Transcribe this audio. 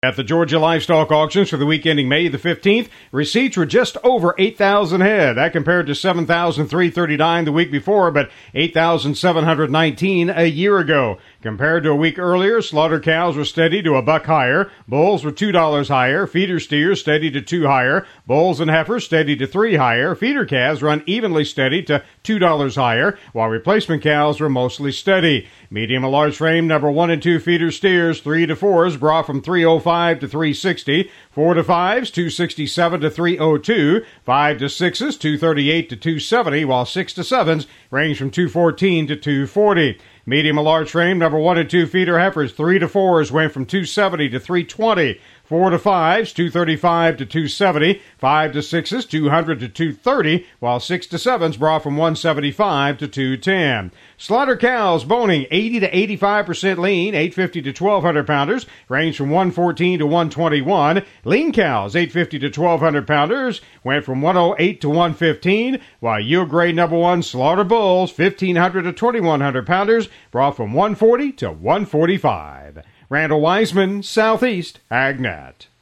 At the Georgia Livestock Auctions for the week ending May the 15th, receipts were just over 8,000 head. That compared to 7,339 the week before, but 8,719 a year ago. Compared to a week earlier, slaughter cows were steady to $1 higher, bulls were $2 higher, feeder steers steady to $2 higher, bulls and heifers steady to $3 higher, feeder calves run evenly steady to $2 higher, while replacement cows were mostly steady. Medium and large frame number 1 and 2 feeder steers, 3 to 4s brought from $305 to $360, 4 to 5s $267 to $302, 5 to 6s $238 to $270, while 6 to 7s range from $214 to $240. Medium and large frame number 1 and 2 feeder heifers, 3 to 4s went from $270 to $320. 4 to 5s, $235 to $270, 5 to 6s, $200 to $230, while 6 to 7s brought from $175 to $210. Slaughter cows boning 80 to 85% lean, 850 to 1,200 pounders, range from $114 to $121. Lean cows, 850 to 1,200 pounders, went from $108 to $115, while yield grade number 1 slaughter bulls, 1,500 to 2,100 pounders, brought from $140 to $145. Randall Wiseman, Southeast AgNet.